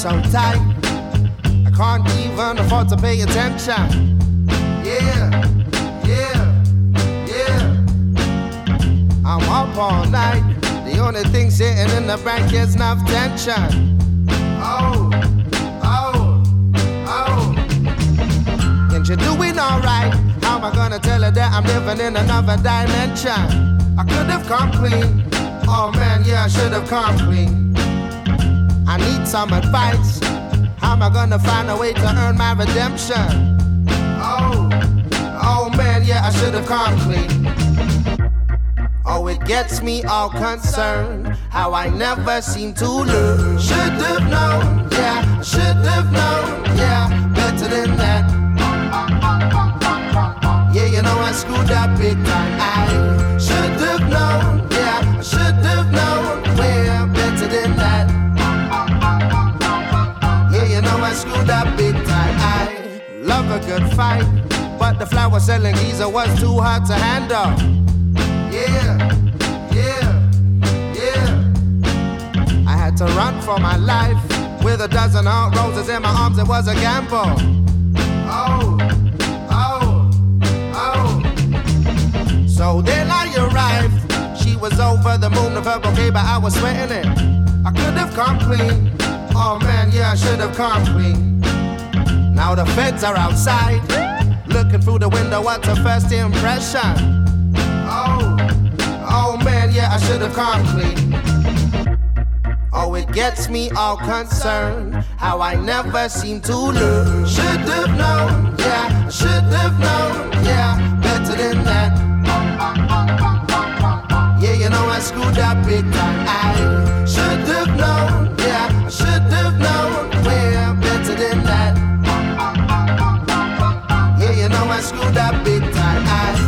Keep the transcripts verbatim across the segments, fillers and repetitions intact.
so tight, I can't even afford to pay attention. Yeah, yeah, yeah. I'm up all night. The only thing sitting in the bank is enough tension. Oh, oh, oh. And you're doing alright. How am I gonna tell her that I'm living in another dimension? I could have come clean. Oh man, yeah, I should have come clean. I need some advice. How am I gonna find a way to earn my redemption? Oh, oh man, yeah, I should have come clean. Oh, it gets me all concerned how I never seem to learn. Should have known, yeah, should have known, yeah, better than that. Yeah, you know I screwed up big time. I should have known, yeah, should have known, well, better than that. Yeah, you know I screwed up big time. I love a good fight, but the flower selling geezer was too hard to handle. Yeah, yeah, yeah. I had to run for my life with a dozen hot roses in my arms. It was a gamble. Oh, oh, oh. So then I arrived. She was over the moon with her bouquet, but I was sweating it. I could have come clean. Oh man, yeah, I should have come clean. Now the feds are outside, looking through the window. What's a first impression? Oh, oh man, yeah, I should have come clean. Oh, it gets me all concerned how I never seem to learn. Should have known, yeah, should have known, yeah, better than that. Yeah, you know I screwed up big time. I should have known, yeah, should have known, well, better than that. Yeah, you know I screwed up big time. I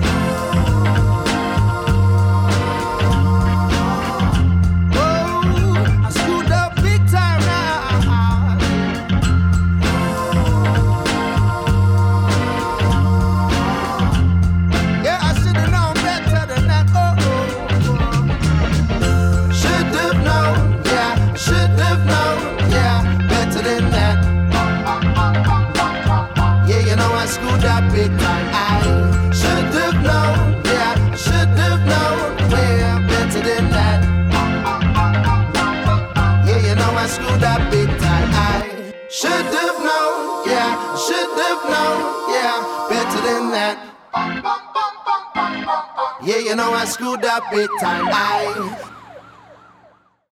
big time. I should have known, yeah, should have known, well, better than that. Yeah, you know I screwed up big time. I should have known, yeah, should have known, yeah, better than that. Yeah, you know I screwed up big time. I